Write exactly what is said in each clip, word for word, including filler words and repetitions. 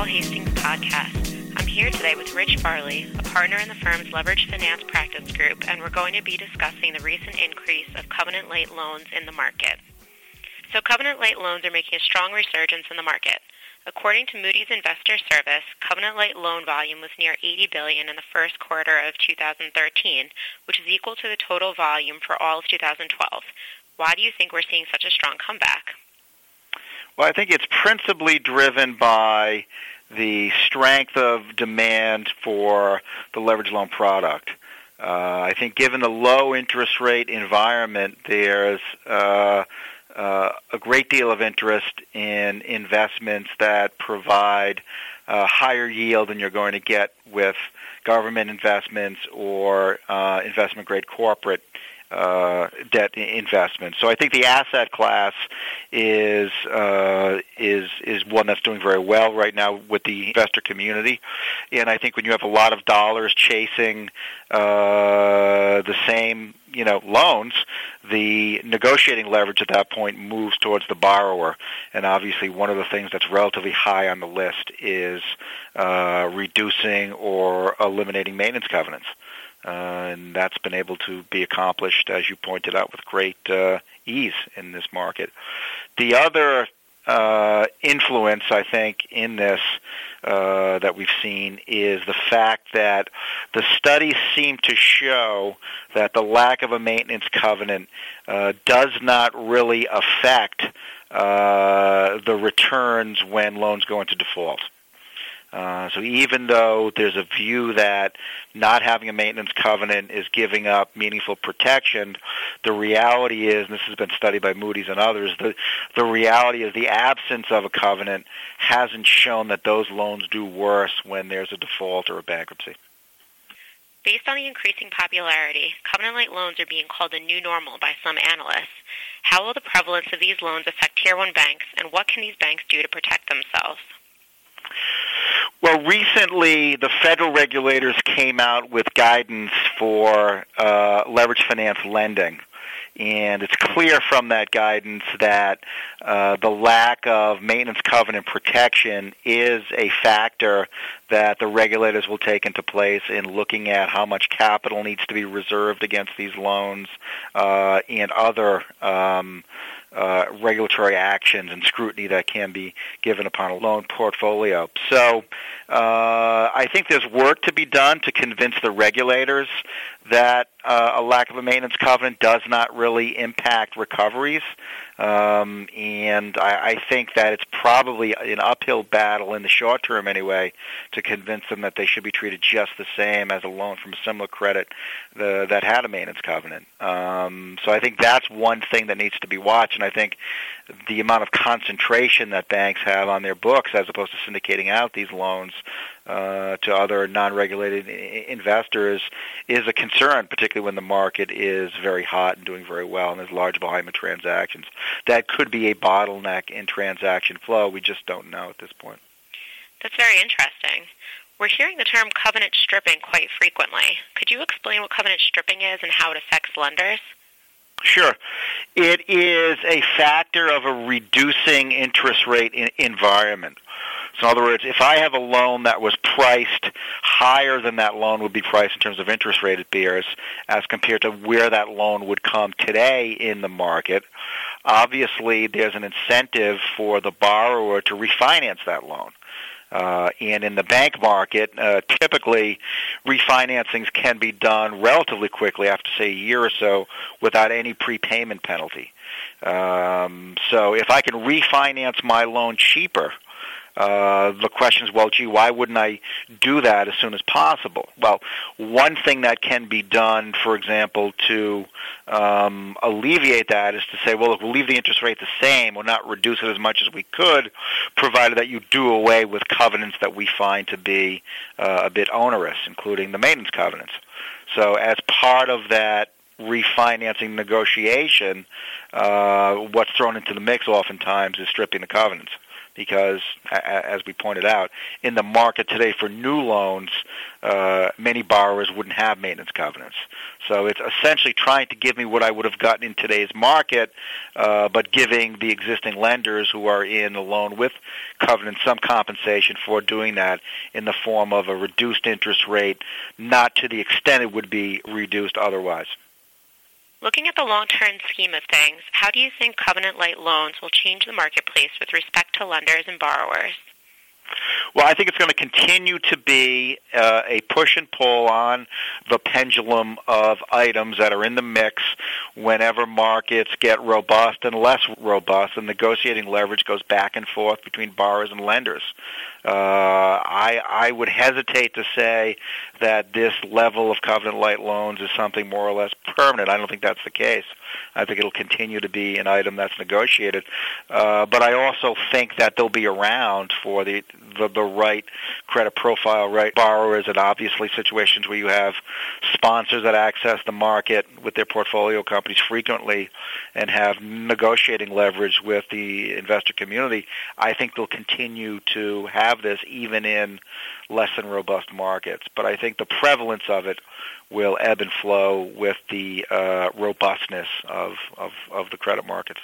Paul Hastings podcast. I'm here today with Rich Farley, a partner in the firm's Leveraged Finance Practice Group, and we're going to be discussing the recent increase of covenant-lite loans in the market. So covenant-lite loans are making a strong resurgence in the market. According to Moody's Investor Service, covenant-lite loan volume was near eighty billion dollars in the first quarter of two thousand thirteen, which is equal to the total volume for all of two thousand twelve. Why do you think we're seeing such a strong comeback? Well, I think it's principally driven by the strength of demand for the leveraged loan product. Uh, I think given the low interest rate environment, there's uh, uh, a great deal of interest in investments that provide uh, higher yield than you're going to get with government investments or uh, investment-grade corporate Uh, debt investments. So I think the asset class is uh, is is one that's doing very well right now with the investor community, and I think when you have a lot of dollars chasing uh, the same you know loans, the negotiating leverage at that point moves towards the borrower, and obviously one of the things that's relatively high on the list is uh, reducing or eliminating maintenance covenants. Uh, and that's been able to be accomplished, as you pointed out, with great uh, ease in this market. The other uh, influence, I think, in this uh, that we've seen is the fact that the studies seem to show that the lack of a maintenance covenant uh, does not really affect uh, the returns when loans go into default. Uh, so even though there's a view that not having a maintenance covenant is giving up meaningful protection, the reality is, and this has been studied by Moody's and others, the, the reality is the absence of a covenant hasn't shown that those loans do worse when there's a default or a bankruptcy. Based on the increasing popularity, covenant-lite loans are being called the new normal by some analysts. How will the prevalence of these loans affect Tier one banks, and what can these banks do to protect themselves? Well, recently the federal regulators came out with guidance for uh, leveraged finance lending, and it's clear from that guidance that uh, the lack of maintenance covenant protection is a factor that the regulators will take into place in looking at how much capital needs to be reserved against these loans uh, and other um Uh, regulatory actions and scrutiny that can be given upon a loan portfolio. So uh, I think there's work to be done to convince the regulators that uh, a lack of a maintenance covenant does not really impact recoveries. Um, and I, I think that it's probably an uphill battle in the short term anyway to convince them that they should be treated just the same as a loan from a similar credit the, that had a maintenance covenant. Um, so I think that's one thing that needs to be watched, and I think the amount of concentration that banks have on their books as opposed to syndicating out these loans uh, to other non-regulated I- investors is a concern, particularly when the market is very hot and doing very well and there's large volume of transactions. That could be a bottleneck in transaction flow. We just don't know at this point. That's very interesting. We're hearing the term covenant stripping quite frequently. Could you explain what covenant stripping is and how it affects lenders? Sure. It is a factor of a reducing interest rate in environment. So in other words, if I have a loan that was priced higher than that loan would be priced in terms of interest rate it bears as compared to where that loan would come today in the market, obviously there's an incentive for the borrower to refinance that loan. Uh, and in the bank market, uh, typically refinancings can be done relatively quickly, after, say, a year or so, without any prepayment penalty. Um, so if I can refinance my loan cheaper, Uh, the question is, well, gee, why wouldn't I do that as soon as possible? Well, one thing that can be done, for example, to um, alleviate that is to say, well, look, we'll leave the interest rate the same. We'll not reduce it as much as we could, provided that you do away with covenants that we find to be uh, a bit onerous, including the maintenance covenants. So as part of that refinancing negotiation, uh, what's thrown into the mix oftentimes is stripping the covenants. because, as we pointed out, in the market today for new loans, uh, many borrowers wouldn't have maintenance covenants. So it's essentially trying to give me what I would have gotten in today's market, uh, but giving the existing lenders who are in the loan with covenants some compensation for doing that in the form of a reduced interest rate, not to the extent it would be reduced otherwise. Looking at the long-term scheme of things, how do you think covenant-light loans will change the marketplace with respect to lenders and borrowers? Well, I think it's going to continue to be uh, a push and pull on the pendulum of items that are in the mix whenever markets get robust and less robust, and negotiating leverage goes back and forth between borrowers and lenders. Uh, I, I would hesitate to say that this level of covenant-light loans is something more or less permanent. I don't think that's the case. I think it'll continue to be an item that's negotiated. Uh, but I also think that they'll be around for the, the, the right credit profile, right borrowers, and obviously situations where you have sponsors that access the market with their portfolio companies frequently and have negotiating leverage with the investor community. I think they'll continue to have this even in less than robust markets. But I think the prevalence of it will ebb and flow with the uh, robustness of, of, of the credit markets.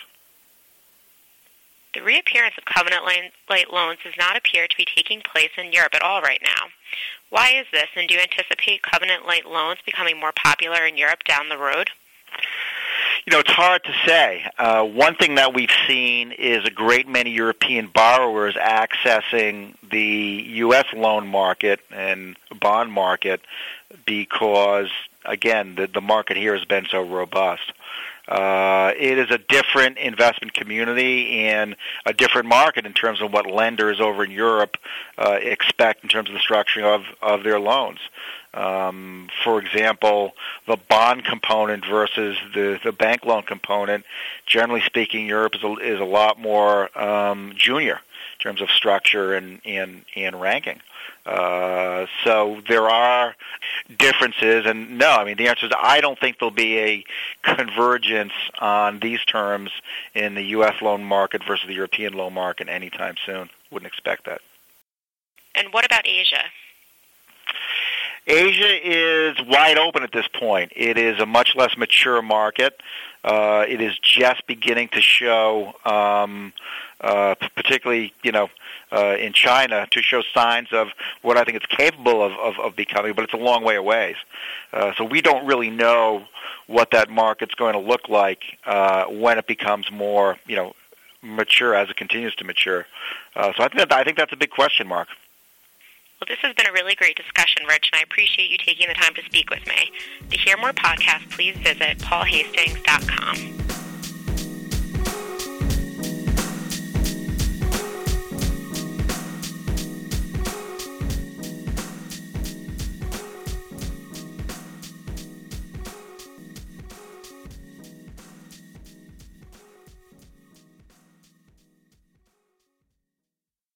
The reappearance of covenant-light loans does not appear to be taking place in Europe at all right now. Why is this, and do you anticipate covenant-light loans becoming more popular in Europe down the road? You know, it's hard to say. Uh, one thing that we've seen is a great many European borrowers accessing the U S loan market and bond market because, again, the, the market here has been so robust. Uh, it is a different investment community and a different market in terms of what lenders over in Europe uh, expect in terms of the structuring of, of their loans. Um, for example, the bond component versus the, the bank loan component, generally speaking, Europe is a, is a lot more um, junior in terms of structure and, and, and ranking. Uh, so there are differences, and no, I mean, the answer is I don't think there'll be a convergence on these terms in the U S loan market versus the European loan market anytime soon. Wouldn't expect that. And what about Asia? Asia is wide open at this point. It is a much less mature market. Uh, it is just beginning to show, um, uh, particularly, you know, uh, in China, to show signs of what I think it's capable of, of, of becoming, but it's a long way away. Uh, so we don't really know what that market's going to look like uh, when it becomes more, you know, mature as it continues to mature. Uh, so I think, that, I think that's a big question mark. Well, this has been a really great discussion, Rich, and I appreciate you taking the time to speak with me. To hear more podcasts, please visit paul hastings dot com.